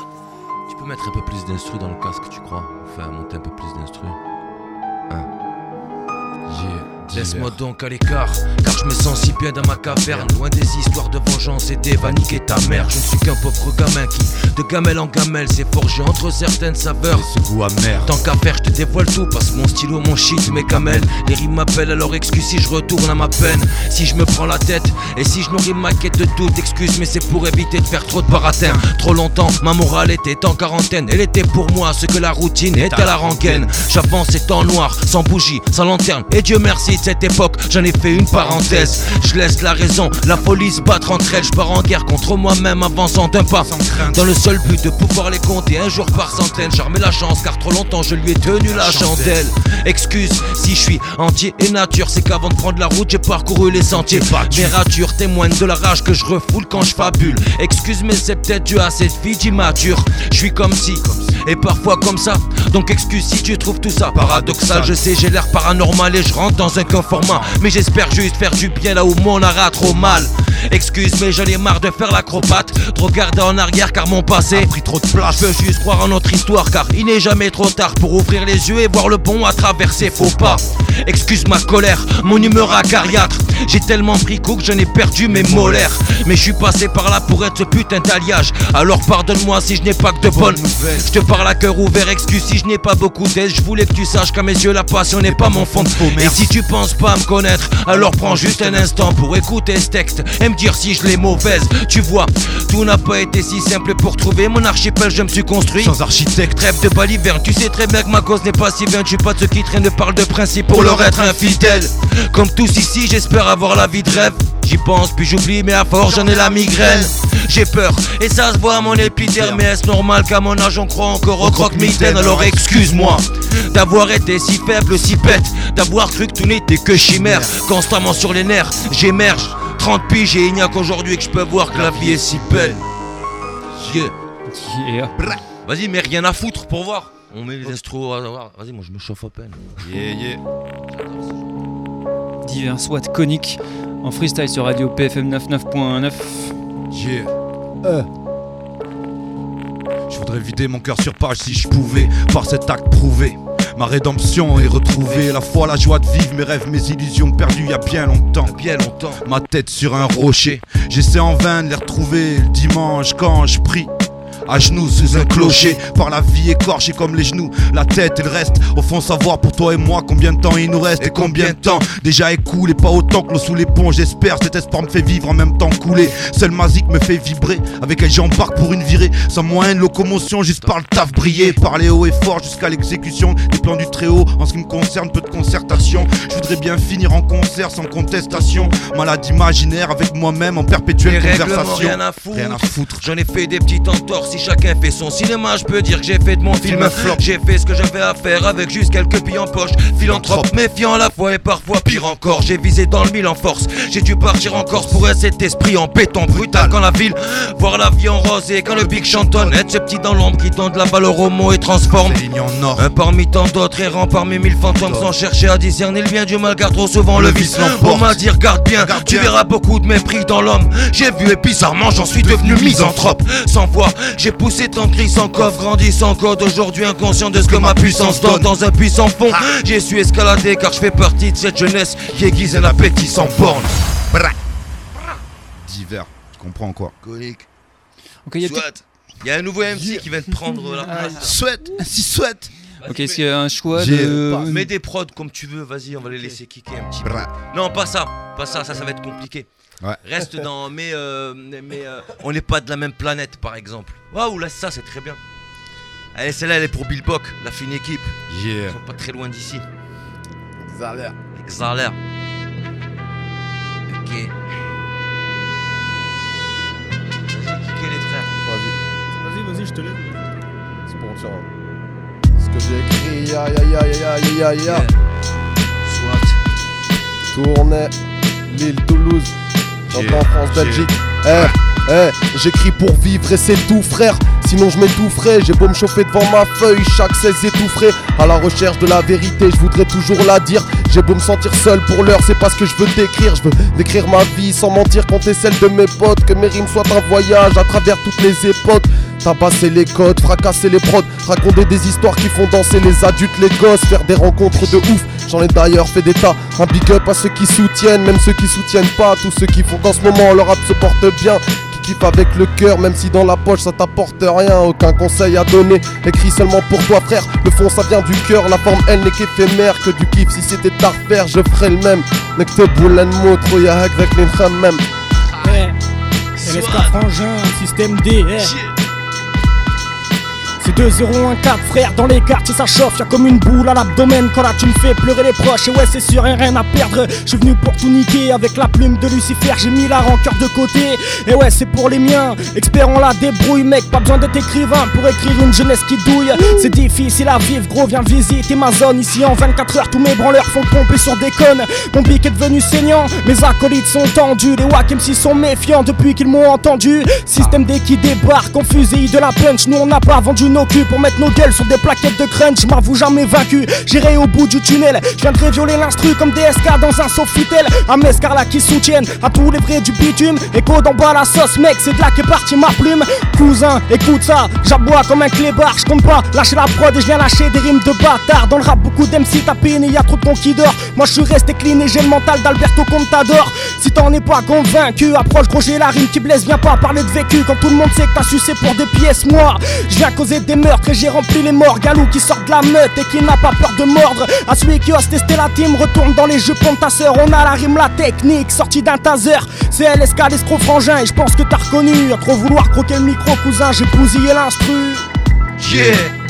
Tu peux mettre un peu plus d'instru dans le casque, tu crois? Enfin, monter un peu plus d'instru. Hein. Laisse-moi donc à l'écart, car je me sens si bien dans ma caverne. Loin des histoires de vengeance et des va niquer ta mère. Je ne suis qu'un pauvre gamin qui, de gamelle en gamelle, s'est forgé entre certaines saveurs. Ce goût amer. Tant qu'à faire, je te dévoile tout. Passe mon stylo, mon shit, mes camels. Les rimes m'appellent, alors excuse si je retourne à ma peine. Si je me prends la tête, et si je nourris ma quête de doute, excuse, mais c'est pour éviter de faire trop de baratin. Trop longtemps, ma morale était en quarantaine. Elle était pour moi ce que la routine est à la rengaine. J'avançais en noir, sans bougie, sans lanterne. Et Dieu merci de cette époque, j'en ai fait une parenthèse. Je laisse la raison, la police battre entre elles. Je pars en guerre contre moi-même, avançant d'un pas. Dans le seul but de pouvoir les compter un jour par centaine. J'armais la chance car trop longtemps je lui ai tenu la chandelle. Excuse si je suis entier et nature, c'est qu'avant de prendre la route j'ai parcouru les sentiers. Mes ratures témoignent de la rage que je refoule quand je fabule. Excuse mais c'est peut-être dû à cette fille immature. Je suis comme si, et parfois comme ça. Donc excuse si tu trouves tout ça paradoxal. Je sais j'ai l'air paranormal et je rentre dans un conformat, mais j'espère juste faire du bien là où mon art a trop mal. Excuse mais j'en ai marre de faire l'acrobate, de regarder en arrière car mon passé a pris trop de place. Je veux juste croire en notre histoire car il n'est jamais trop tard pour ouvrir les yeux et voir le bon à travers ses faux pas. Excuse ma colère, mon humeur acariâtre. J'ai tellement pris coup que j'en ai perdu mes molaires. Mais je suis passé par là pour être ce putain d'alliage. Alors pardonne-moi si je n'ai pas que de bonnes nouvelles. Je te parle à cœur ouvert, excuse si je n'ai pas beaucoup d'aide. Je voulais que tu saches qu'à mes yeux la passion n'est pas mon fond de faux. Et si tu penses pas me connaître, alors prends juste un instant pour écouter ce texte et me dire si je l'ai mauvaise. Tu vois, tout n'a pas été si simple pour trouver mon archipel, je me suis construit sans architecte. Trêve de baliverne, tu sais très bien que ma cause n'est pas si vaine. Je suis pas de ceux qui traînent, parlent de principe pour leur être infidèle. Comme tous ici, j'espère avoir la vie de rêve. J'y pense puis j'oublie mais à force j'en ai la migraine. J'ai peur et ça se voit à mon épiderme. Mais est-ce normal qu'à mon âge on croit encore au croque-mitaine? Alors excuse-moi d'avoir été si faible, si bête, d'avoir cru que tout n'était que chimère. Constamment sur les nerfs, j'émerge. Trente piges et il n'y a qu'aujourd'hui que je peux voir que la vie est si belle. Yeah. Yeah. Vas-y mais rien à foutre pour voir. On met les instruments, vas-y moi je me chauffe à peine. Yeah, yeah. Divers SWAT conique en freestyle sur Radio P F M quatre-vingt-dix-neuf point neuf. Yeah. Euh. Je voudrais vider mon cœur sur page si je pouvais, par cet acte prouvé. Ma rédemption est retrouvée, la foi, la joie de vivre, mes rêves, mes illusions perdues il y a bien longtemps. Bien longtemps. Ma tête sur un rocher, j'essaie en vain de les retrouver le dimanche quand je prie. À genoux sous un clocher, par la vie écorchée comme les genoux, la tête et le reste. Au fond savoir pour toi et moi combien de temps il nous reste. Et combien de temps déjà écoulé, pas autant que l'eau sous les ponts. J'espère cet espoir me fait vivre en même temps couler. Seul Mazik me fait vibrer, avec elle j'embarque pour une virée. Sans moyen de locomotion, juste par le taf briller. Parler haut et fort jusqu'à l'exécution des plans du très haut. En ce qui me concerne, peu de concertation. Je voudrais bien finir en concert sans contestation. Malade imaginaire avec moi-même en perpétuelle les conversation. Rien à foutre, rien à foutre. J'en ai fait des petites entorses. Si chacun fait son cinéma, je peux dire que j'ai fait de mon film un flop. J'ai fait ce que j'avais à faire avec juste quelques billes en poche. Philanthrope, méfiant à la fois et parfois pire encore. J'ai visé dans le mille en force. J'ai dû partir en Corse pour cet esprit en béton brutal. Quand la ville, voir la vie en rose et quand le big chantonne. Être ce petit dans l'ombre qui tend de la balle au romo et transforme un parmi tant d'autres errant parmi mille fantômes sans chercher à discerner le bien du mal car trop souvent le vice l'emporte. On m'a dit regarde bien, garde tu bien. Verras beaucoup de mépris dans l'homme. J'ai vu et bizarrement j'en suis devenu misanthrope. Sans voix, j'ai poussé tant de cris sans coffre, grandi sans code. Aujourd'hui inconscient de ce que ma puissance donne. Dans un puissant fond, j'ai su escalader car je fais partie de cette jeunesse qui aiguise un appétit sans borne. Divers, tu comprends quoi? Conique. Ok, y a Soit. Il y a un nouveau M C yeah. qui vient de prendre la place. Souhaite, si souhaite. Ok, est-ce qu'il y a un choix de... Mets des prods comme tu veux, vas-y, on va les laisser kicker un petit peu. Non, pas ça, pas ça, ça, ça va être compliqué. Ouais. Reste dans... Mais, euh, mais euh, on n'est pas de la même planète, par exemple. Waouh, là, ça, c'est très bien. Allez, celle-là, elle est pour Bill Bock, la fine équipe. Yeah. Ils sont pas très loin d'ici. Xaler. Xaler. Ok. Vas-y, kicker les frères. Vas-y. Vas-y, vas-y, je te laisse. C'est bon, tiens. Ce que j'ai écrit, ya ya ya ya ya ya ya. Soit. Tournai, Lille, Toulouse. J'entends yeah. France, Belgique. Eh, yeah. eh, hey, j'écris pour vivre et c'est tout, frère. Sinon je m'étoufferais, j'ai beau me chauffer devant ma feuille, chaque seize étoufferait. À la recherche de la vérité, je voudrais toujours la dire. J'ai beau me sentir seul pour l'heure, c'est pas ce que je veux décrire. Je veux décrire ma vie sans mentir, compter celle de mes potes. Que mes rimes soient un voyage à travers toutes les époques. Tabasser les codes, fracasser les prods, raconter des histoires qui font danser les adultes, les gosses, faire des rencontres de ouf. J'en ai d'ailleurs fait des tas. Un big up à ceux qui soutiennent, même ceux qui soutiennent pas. Tous ceux qui font qu'en ce moment leur rap se porte bien. Kiffe avec le cœur, même si dans la poche ça t'apporte rien. Aucun conseil à donner, écrit seulement pour toi frère. Le fond ça vient du cœur, la forme elle n'est qu'éphémère. Que du kiff, si c'était à refaire je ferais le même. Nek te boulen mot, trop y'a avec les femmes même. Eh, L S K Frangin, système D, eh. C'est deux zéro un quatre frère, dans les quartiers ça chauffe, y'a comme une boule à l'abdomen quand là tu me fais pleurer les proches. Et ouais c'est sûr, y'a rien à perdre, je suis venu pour tout niquer. Avec la plume de Lucifer, j'ai mis la rancœur de côté. Et ouais c'est pour les miens, expert en la débrouille mec, pas besoin d'être écrivain pour écrire une jeunesse qui douille. C'est difficile à vivre gros, viens visiter ma zone. Ici en vingt-quatre heures tous mes branleurs font pomper sur des connes. Mon bic est devenu saignant, mes acolytes sont tendus. Les wack M C sont méfiants depuis qu'ils m'ont entendu. Système D qui débarque en fusille de la punch. Nous on n'a pas vendu nos culs pour mettre nos gueules sur des plaquettes de crunch. M'avoue jamais vaincu, j'irai au bout du tunnel. Je viendrai violer l'instru comme D S K dans un Sofitel. À Mescarla qui soutiennent à tous les vrais du bitume. Écho d'en bas la sauce mec, c'est de là qu'est partie ma plume. Cousin, écoute ça, j'aboie comme un clébard. Je compte pas lâcher la prod et je viens lâcher des rimes de bâtard. Dans le rap beaucoup d'M C tapine et y'a trop de cons qui dort. Moi je suis resté clean et j'ai le mental d'Alberto Contador. Si t'en es pas convaincu, approche gros j'ai la rime qui blesse. Viens pas parler de vécu quand tout le monde sait que t'as sucé pour des pièces. Moi je viens causer des meurtres et j'ai rempli les morgues. Un loup qui sort de la meute et qui n'a pas peur de mordre. À celui qui ose tester la team, retourne dans les jupons de ta sœur. On a la rime, la technique, sortie d'un taser. C'est L S K l'escroc frangin et je pense que t'as reconnu. À trop vouloir croquer le micro cousin, j'ai bousillé l'instru. Yeah. Ouais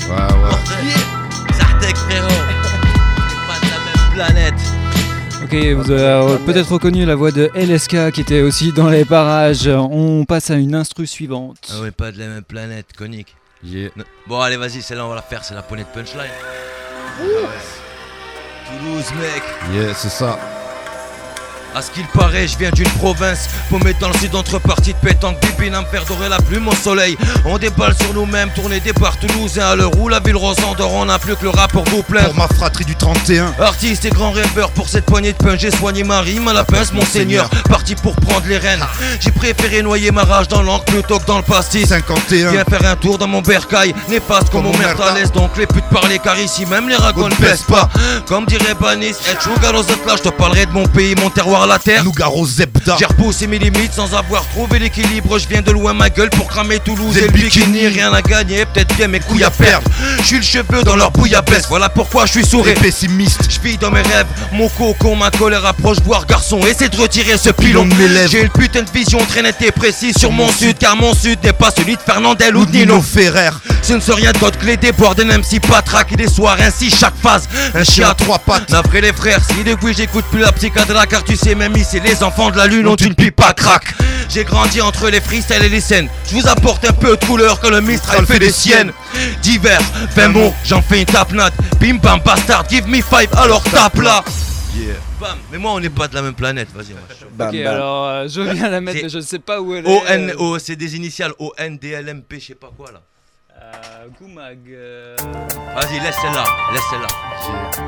ouais. Zartek frérot. C'est pas de la même planète. Ok, vous avez peut-être reconnu la voix de L S K qui était aussi dans les parages. On passe à une instru suivante. Ah ouais, pas de la même planète, conique. Yeah. Bon allez vas-y, celle-là on va la faire, c'est la poney de punchline. Ah ouais. Toulouse mec. Yeah, c'est ça. À ce qu'il paraît, je viens d'une province paumée dans le sud entre parties de pétanque, bibine à me faire dorer la plume au soleil. On déballe sur nous-mêmes, tourner des bars toulousains à l'heure où la ville rose en dehors, on n'a plus que le rap pour vous plaire. Pour ma fratrie du trente et un. Artiste et grand rêveur, pour cette poignée de pain, j'ai soigné ma rime à la pince, mon seigneur. Parti pour prendre les rênes, j'ai préféré noyer ma rage dans l'encre plutôt que dans le pastis. cinquante et un. Viens faire un tour dans mon bercail, néfaste comme mon merde à l'aise. Donc les putes parlent car ici même les ragots ne baissent pas. Comme dirait Banis, et Chougar aux autres là, je te parlerai de mon pays, mon terroir, la terre. Nougaro Zebda. J'ai repoussé mes limites sans avoir trouvé l'équilibre. Je viens de loin ma gueule pour cramer Toulouse et le bikini. Rien à gagner, peut-être bien mes couilles à perdre. Je suis le cheveu dans leur bouillabaisse, voilà pourquoi je suis sourd et pessimiste. Je vis dans mes rêves, mon cocon, ma colère approche. Voir garçon, essaie de retirer ce pilon de mes lèvres. J'ai une putain de vision très nette et précise sur mon sud, car mon sud n'est pas celui de Fernandel ou de Nino Ferrer. Ce ne serait rien d'autre que les déboires d'un M C patraque et des soirs ainsi chaque phase. Un chien à trois pattes. D'après les frères, si depuis j'écoute plus la psychadra, car tu sais même ici les enfants de la lune ont une pipe à crack. J'ai grandi entre les freestyles et les scènes. Je vous apporte un peu de couleur quand le Mistral fait des siennes. Divers, vingt mots, j'en fais une tapenade. Bim bam bastard, give me five, alors tape là. Yeah. Bam, mais moi on n'est pas de la même planète, vas-y. Moi, ok, alors euh, je viens la mettre, mais je ne sais pas où elle O est. N O, c'est des initiales O N D L M P, je sais pas quoi là. Euh, Goumag. Euh... Vas-y, laisse celle-là, laisse celle-là.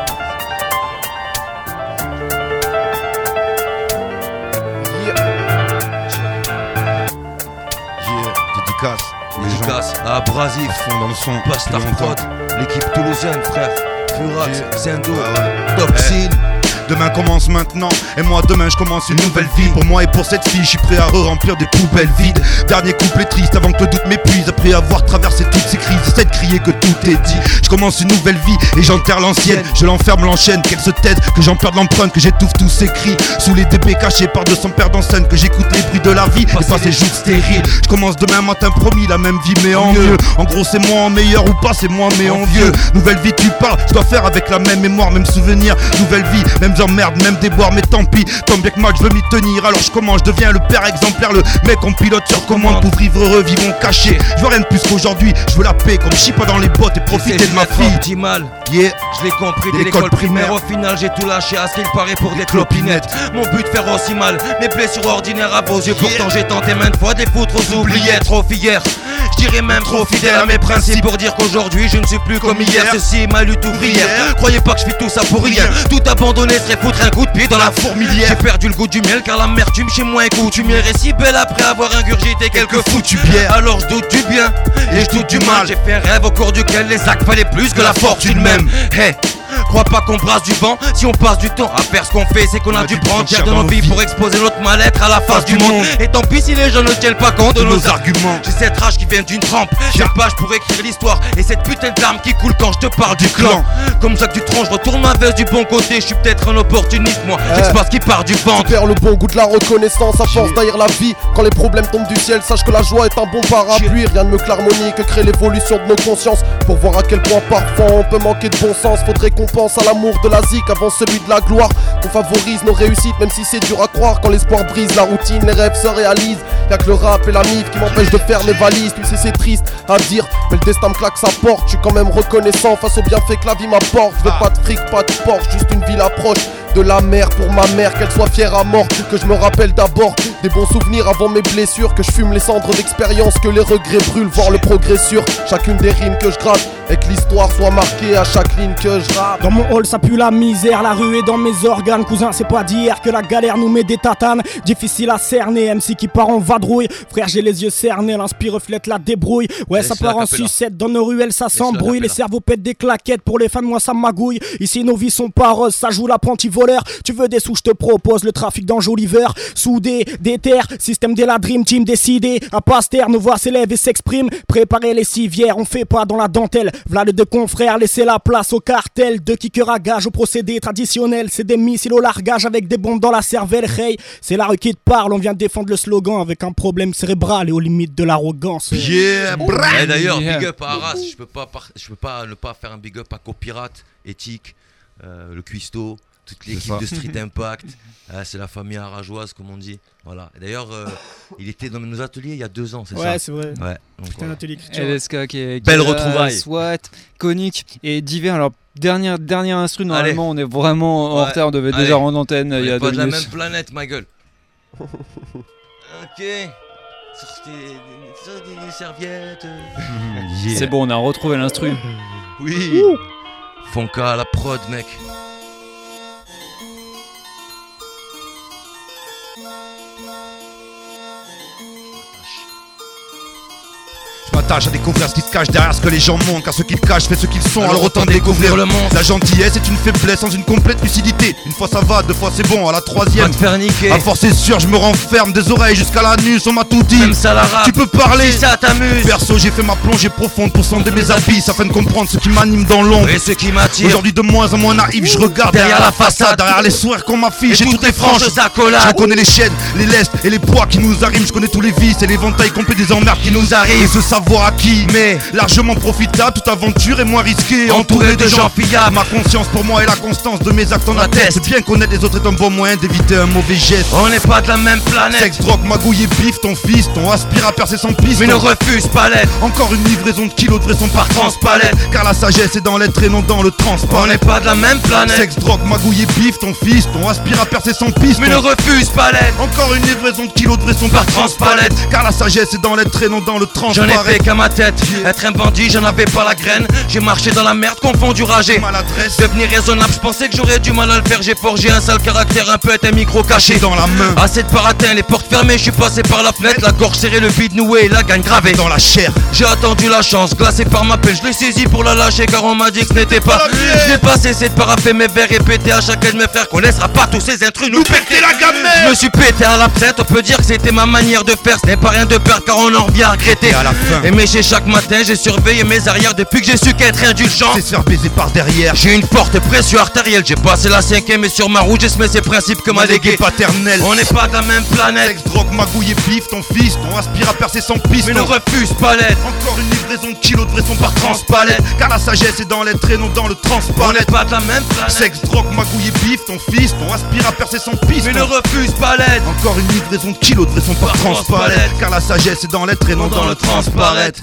Dédicace. Dédicace à Abrasif, fond dans le son. Bastard Prod, l'équipe toulousaine, frère. Furax, Yeah. Zendo, Ah ouais. Toxine. Demain commence maintenant, et moi demain je commence une nouvelle vie. Pour moi et pour cette fille, je suis prêt à re-remplir des poubelles vides. Dernier couplet triste avant que le doute m'épuise. Après avoir traversé toutes ces crises, j'essaie de crier que tout est dit. Je commence une nouvelle vie et j'enterre l'ancienne. Je l'enferme, l'enchaîne, qu'elle se taise, que j'en perde l'empreinte, que j'étouffe tous ces cris. Sous les D B cachés par deux cents paires en scène, que j'écoute les bruits de la vie et pas ces joutes stériles. Je commence demain matin promis, la même vie mais en mieux. En gros c'est moi en meilleur ou pas, c'est moi mais en vieux. Nouvelle vie tu parles, je dois faire avec la même mémoire, même souvenir. Nouvelle vie, même emmerde, même déboire, mais tant pis. Tant bien que mal je veux m'y tenir, alors je commence, je deviens le père exemplaire, le mec en pilote sur commande pour vivre heureux, vivons cachés. Je veux rien de plus qu'aujourd'hui, je veux la paix, comme je chie pas dans les bottes et profiter de ma fille. Optimal. Yeah, je l'ai compris dès Dès l'école l'école primaire. primaire. Au final j'ai tout lâché à ce qu'il paraît pour des clopinettes. Mon but faire aussi mal, mes blessures ordinaires à vos yeux. Pourtant j'ai tenté maintes fois de les foutre aux oubliettes. Trop fier, je dirais même trop fidèle à mes principes pour dire qu'aujourd'hui je ne suis plus comme hier. Ceci est ma lutte ouvrière. Croyez pas que je fais tout ça pour rien. Tout abandonner serait foutre un coup de pied dans la fourmilière. J'ai perdu le goût du miel car l'amertume chez moi est coutumière. Et si belle après avoir ingurgité quelques foutus bières. Alors je doute du bien et je doute du mal. J'ai fait un rêve au cours duquel les actes valaient plus que la fortune même. Hey, Crois pas qu'on brasse du vent si on passe du temps à faire ce qu'on fait, c'est qu'on a dû prendre cher de nos vies pour exposer notre mal-être à la face du monde. Et tant pis si les gens ne tiennent pas compte de nos arguments. J'ai cette rage qui vient d'une trempe, chaque page pour écrire l'histoire et cette putain de larme qui coule quand je te parle du clan. Comme Jacques Dutronc, je retourne ma veste du bon côté, je suis peut-être un opportuniste moi, j'expose qui part du ventre. Tu perds le bon goût de la reconnaissance à force d'haïr la vie. Quand les problèmes tombent du ciel, sache que la joie est un bon parapluie. Rien de mieux que l'harmonie que crée l'évolution de nos consciences. Pour voir à quel point parfois on peut manquer de bon sens, faudrait qu'on pense à l'amour de la zik avant celui de la gloire. Qu'on favorise nos réussites même si c'est dur à croire. Quand l'espoir brise la routine, les rêves se réalisent. Y'a que le rap et la mif qui m'empêchent de faire mes valises. Tu sais c'est triste à dire, mais le destin me claque sa porte. Je suis quand même reconnaissant face aux bienfaits que la vie m'apporte. Je veux pas de fric, pas de Porsche, juste une ville approche de la mer pour ma mère, qu'elle soit fière à mort. Que je me rappelle d'abord des bons souvenirs avant mes blessures. Que je fume les cendres d'expérience, que les regrets brûlent. Voir le progrès sur chacune des rimes que je gratte et que l'histoire soit marquée à chaque ligne que je rappe. Dans mon hall ça pue la misère, la rue est dans mes organes. Cousin c'est pas d'hier que la galère nous met des tatanes. Difficile à cerner, M C qui part en vadrouille. Frère j'ai les yeux cernés, l'inspire reflète la débrouille. Ouais ça part en sucette, dans nos ruelles ça s'embrouille. Les cerveaux pètent des claquettes, pour les fans moi ça magouille. Ici nos vies sont pas roses, ça joue l'apprenti voleur. Tu veux des sous, je te propose le trafic d'enjoliveur. Soudé, des terres, système de la Dream Team décidé. À Pasteur, nos voix s'élèvent et s'expriment. Préparer les civières, on fait pas dans la dentelle. V'là les deux confrères, laissez la place au cartel. Deux kickers à gage au procédé traditionnel. C'est des missiles au largage avec des bombes dans la cervelle. Hey, c'est la rue qui te parle, on vient défendre le slogan avec un problème cérébral et aux limites de l'arrogance. Yeah, oh. Et d'ailleurs, yeah. Big up à Arras, je peux pas, par... je peux pas ne pas faire un big up à Copirate, Éthique, euh, le Cuisto, toute l'équipe de Street Impact. euh, c'est la famille arageoise comme on dit. Voilà. Et d'ailleurs, euh, il était dans nos ateliers il y a deux ans, c'est ouais, ça? Ouais, c'est vrai. Ouais. C'était un atelier écriture. L S K qui est, qui belle est retrouvaille. SWAT, Conic et divers. Alors dernière dernière instru, normalement Allez. On est vraiment en ouais. retard. On devait Allez. déjà rendre antenne il y a deux minutes. On est pas de la même planète, ma gueule. Ok. Sortez des serviettes. Yeah. C'est bon, on a retrouvé l'instru. Oui. Fonka à la prod, mec. Je m'attache à découvrir ce qui se cache derrière ce que les gens montrent. Car ce qu'ils cachent fait ce qu'ils sont, alors autant découvrir le monde. La gentillesse est une faiblesse sans une complète lucidité. Une fois ça va, deux fois c'est bon, à la troisième à force c'est sûr, je me renferme des oreilles jusqu'à l'anus. On m'a tout dit, même ça la rap, tu peux parler si ça t'amuse. Perso j'ai fait ma plongée profonde pour sonder mes abysses, afin de comprendre ce qui m'anime dans l'ombre et ce qui m'attire. Aujourd'hui de moins en moins naïf, je regarde derrière, derrière la façade, derrière les sourires qu'on m'affiche. J'ai toutes les franges accolades. Je connais les chaînes, les lestes et les poids qui nous arrivent. Je connais tous les vices et l'éventail complet des emmerdes qui nous arrivent. Et ce savoir acquis, mais largement profitable, toute aventure est moins risquée. Entouré de gens fiables. Ma conscience pour moi est la constance de mes actes en atteste. Bien connaître les autres est un bon moyen d'éviter un mauvais geste. On n'est pas de la même planète. Sexe, drogue, magouille et bif, ton fils, ton aspire à percer son piste. Mais ne refuse pas l'aide. Encore une livraison de kilos de vrai son par transpalette. Car la sagesse est dans l'être et non dans le transparent. On n'est pas de la même planète. Sexe, drogue, magouille et bif, ton fils, ton aspire à percer son piste. Mais ne refuse pas l'aide. Encore une livraison de kilos de vrai son par transpalette. Car la sagesse est dans l'être et non dans le transparent. J'en ai fait qu'à ma tête. Être un bandit, j'en avais pas la graine. J'ai marché dans la merde, confondu ragé. Maladresse. Devenir raisonnable, je pensais que j'aurais du mal à le faire. J'ai forgé un sale caractère, un peu être un micro caché dans la main. Assez de paratin, les portes fermées, je suis passé par la fenêtre. La gorge serrée, le vide noué, la gagne gravée dans la chair. J'ai attendu la chance, glacé par ma peine. Je l'ai saisi pour la lâcher car on m'a dit que ce n'était pas. Je l'ai passé, c'est de paraffer mes verres et péter à chacun de mes frères. Qu'on laissera pas tous ces intrus nous péter la gamelle. Je me suis pété à l'absinthe, on peut dire que c'était ma manière de faire. Ce n'est pas rien de perdre car on en revient à regretter. Et à la fin. Et mais chez chaque matin, j'ai surveillé mes arrières depuis que j'ai su qu'être indulgent c'est se faire baiser par derrière. J'ai une forte pression artérielle. J'ai passé la cinquième et sur ma route j'ai semé ces principes que m'a légué paternel. On n'est pas de la même planète. Sexe, drogue, magouille et bif, ton fils, ton aspire à percer son piste. Mais ne refuse pas l'aide. Encore une livraison de kilos de vrai son par transpalette. Car la sagesse est dans l'être et non dans le transparent. On n'est pas de la même planète. Sexe, drogue, magouille et bif, ton fils, ton aspire à percer son piste. Mais ne refuse pas l'aide. Encore une livraison de kilos de vrai son par transpalette. Car la sagesse est dans l'être et non dans, dans le transparaître.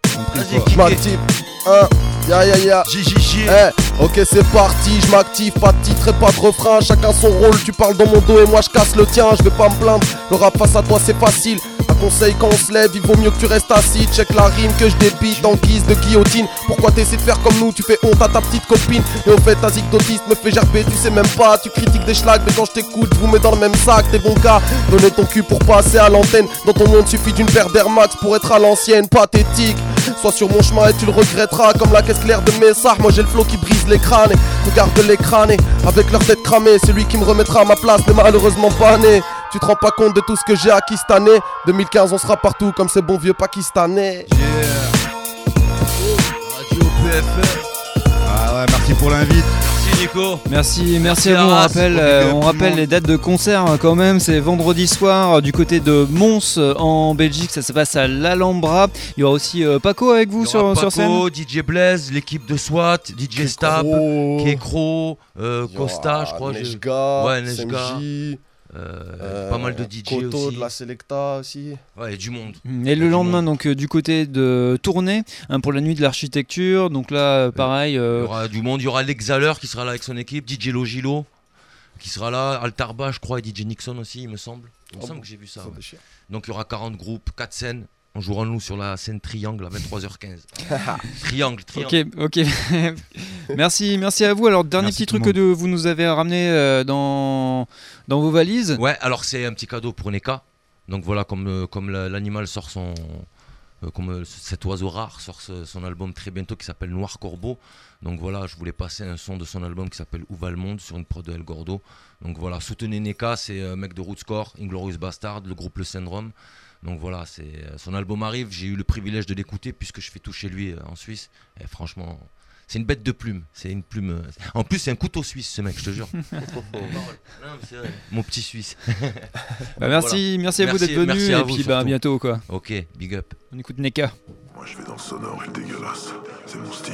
Je m'active, hein, ya ya ya, J J J. Eh, ok c'est parti, je m'active, pas de titre et pas de refrain. Chacun son rôle, tu parles dans mon dos et moi je casse le tien. Je vais pas me plaindre, le rap face à toi c'est facile. Un conseil quand on se lève, il vaut mieux que tu restes assis. Check la rime que je débite en guise de guillotine. Pourquoi t'essaies de faire comme nous, tu fais honte à ta petite copine. Et au fait ta zik d'autiste me fait gerber, tu sais même pas. Tu critiques des schlags mais quand je t'écoute, je vous mets dans le même sac. T'es bon gars, donner ton cul pour passer à l'antenne. Dans ton monde suffit d'une paire d'Air Max pour être à l'ancienne, pathétique. Sois sur mon chemin et tu le regretteras. Comme la caisse claire de Messard, moi j'ai le flow qui brise les crânes. Regarde les crânes, avec leur tête cramée. C'est lui qui me remettra à ma place, n'est malheureusement pas né. Tu te rends pas compte de tout ce que j'ai acquis cette année. deux mille quinze on sera partout comme ces bons vieux pakistanais. Yeah. Radio P F R. Ah ouais, merci pour l'invite. Merci Nico. Merci, merci à vous. On rappelle, euh, on rappelle les dates de concert hein, quand même. C'est vendredi soir euh, du côté de Mons euh, en Belgique. Ça se passe à l'Alhambra. Il y aura aussi euh, Paco avec vous sur, Paco, sur scène. D J Blaise, l'équipe de SWAT, D J Stab, Kekro, euh, Costa, je crois. Nejga, ouais, Nejga. S M J. Euh, Euh, pas mal de D J Koto aussi. de la Selecta aussi. Ouais, du monde. Et le lendemain, donc euh, du côté de Tournai, hein, pour la nuit de l'architecture. Donc là, euh, pareil. Euh... Il y aura du monde. Il y aura l'Exhaler qui sera là avec son équipe, D J Logilo qui sera là, Altarba, je crois, et D J Nixon aussi, il me semble. Il me Oh semble bon, que j'ai vu ça. ça Ouais. déchire. Donc il y aura quarante groupes, quatre scènes. On jouera nous sur la scène Triangle à vingt-trois heures quinze. triangle, triangle. Ok, ok. merci, merci à vous. Alors dernier Merci petit tout le truc que de, vous nous avez ramené euh, dans dans vos valises. Ouais, alors c'est un petit cadeau pour Neka. Donc voilà, comme, euh, comme la- l'animal sort son. euh, comme euh, cet oiseau rare sort ce- son album très bientôt qui s'appelle Noir Corbeau. Donc voilà, je voulais passer un son de son album qui s'appelle Où va le monde sur une prod de El Gordo. Donc voilà, soutenez Neka, c'est un mec de Rootscore, Inglorious Bastard, le groupe Le Syndrome. Donc voilà, c'est, euh, son album arrive, j'ai eu le privilège de l'écouter puisque je fais tout chez lui euh, en Suisse. Et franchement, c'est une bête de plume. C'est une plume. euh, En plus, c'est un couteau suisse ce mec, je te jure. Non, mais c'est vrai, mon petit Suisse. Bah, merci, merci à vous Merci- d'être venus merci à et vous puis bah, à surtout. bientôt quoi. Ok, big up. On écoute Neka. Moi je vais dans le sonore et le dégueulasse, c'est mon style.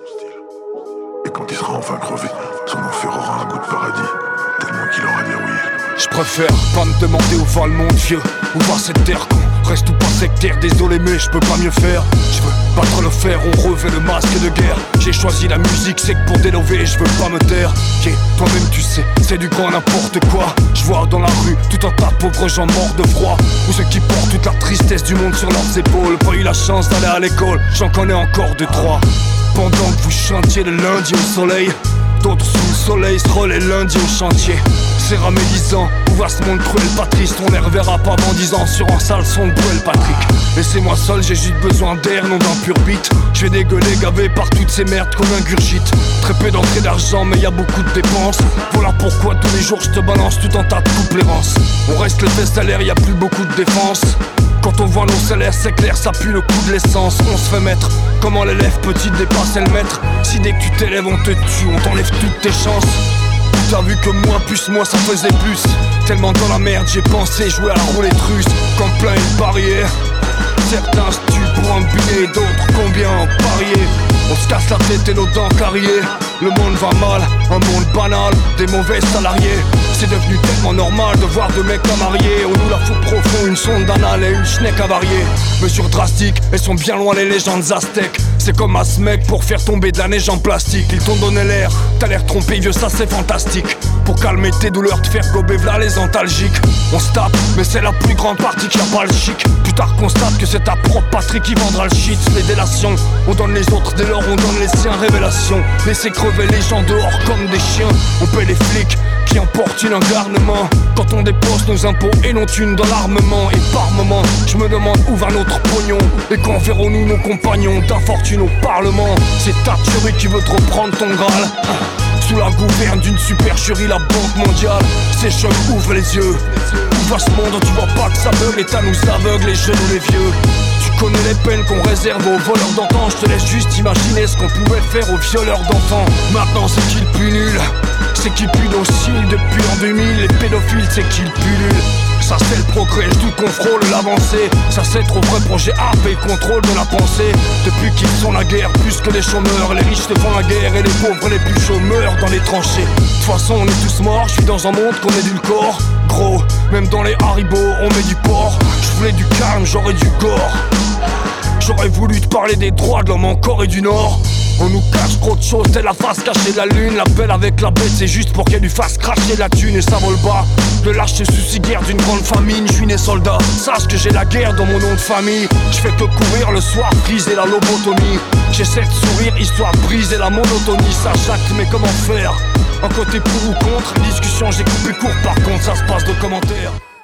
Et quand il sera enfin crevé, son enfer aura un goût de paradis, tellement qu'il aura bien oui. Je préfère pas me demander où va le monde vieux, où va cette terre con. Reste tout pas sectaire, désolé mais je peux pas mieux faire. Je veux battre le fer, on revêt le masque de guerre. J'ai choisi la musique, c'est que pour délover, je veux pas me taire. Yeah, toi-même tu sais, c'est du grand n'importe quoi. Je vois dans la rue tout un tas de pauvres gens morts de froid, ou ceux qui portent toute la tristesse du monde sur leurs épaules. Pas eu la chance d'aller à l'école, j'en connais encore deux trois. Pendant que vous chantiez le lundi au soleil, d'autres sous le soleil se relaient lundi au chantier. C'est ramélisant, où va ce monde cruel Patrice. On les reverra pas avant dix ans sur un sale son de Bruel Patrick. Laissez-moi seul, j'ai juste besoin d'air, non d'un pur beat. Je vais dégueuler gavé par toutes ces merdes qu'on ingurgite. Très peu d'entrée d'argent mais y a beaucoup de dépenses. Voilà pourquoi tous les jours je te balance tout un tas de couplérances. On reste le test salaire, y a plus beaucoup de défense. Quand on voit nos salaires, c'est clair, ça pue le coup de l'essence. On se fait mettre, comment l'élève petit dépasser le maître. Si dès que tu t'élèves, on te tue, on t'enlève toutes tes chances. T'as vu que moins plus moi ça faisait plus. Tellement dans la merde j'ai pensé jouer à la roulette russe. Quand plein une barrière, certains se tuent pour un billet, d'autres combien en parier. On se casse la tête et nos dents carriées. Le monde va mal, un monde banal, des mauvais salariés. C'est devenu tellement normal de voir deux mecs à marier. On nous la fout profond, une sonde anale et une schneck avariée. Mesures drastiques, elles sont bien loin les légendes aztèques. C'est comme à ce mec pour faire tomber de la neige en plastique. Ils t'ont donné l'air, t'as l'air trompé vieux, ça c'est fantastique. Pour calmer tes douleurs, te faire gober v'là les antalgiques. On se tape, mais c'est la plus grande partie qui a pas le chic. Plus tard constate que c'est ta propre patrie qui vendra le shit. Les délations, on donne les autres, dès lors on donne les siens. Révélation, laissez crever les gens dehors comme des chiens. On paie les flics qui emportent un garnement. Quand on dépose nos impôts et nos thunes dans l'armement. Et par moment, je me demande où va notre pognon. Et quand verrons-nous nos compagnons d'infortune au parlement. C'est ta tuerie qui veut te reprendre ton Graal. Sous la gouverne d'une supercherie, la banque mondiale. Ces jeunes ouvrent les yeux. Où va ce monde, tu vois pas que ça beugle. L'État nous aveugle, les jeunes ou les vieux. Tu connais les peines qu'on réserve aux voleurs d'antan. Je te laisse juste imaginer ce qu'on pouvait faire aux violeurs d'enfants. Maintenant c'est qui le plus nul? C'est qui pue docile depuis en deux mille? Les pédophiles c'est qui le pullule? Ça c'est le progrès, je doute qu'on frôle l'avancée. Ça c'est trop vrai projet A P, contrôle de la pensée. Depuis qu'ils sont la guerre, plus que les chômeurs. Les riches te font la guerre et les pauvres les plus chômeurs dans les tranchées. De toute façon on est tous morts, je suis dans un monde qu'on édulcore. Gros, même dans les haribots on met du porc. Je voulais du calme, j'aurais du gore. J'aurais voulu te parler des droits de l'homme en Corée du Nord. On nous cache trop de choses, telle la face cachée de la lune. L'appel avec la bête c'est juste pour qu'elle lui fasse cracher la thune. Et ça vole bas, de lâche ce souci guerre d'une grande famine. Je suis né soldat, sache que j'ai la guerre dans mon nom de famille. Je fais que courir le soir, briser la lobotomie. J'essaie de sourire, histoire de briser la monotonie. Ça jacte mais comment faire? Un côté pour ou contre, discussion j'ai coupé court par contre, ça se passe de commentaires.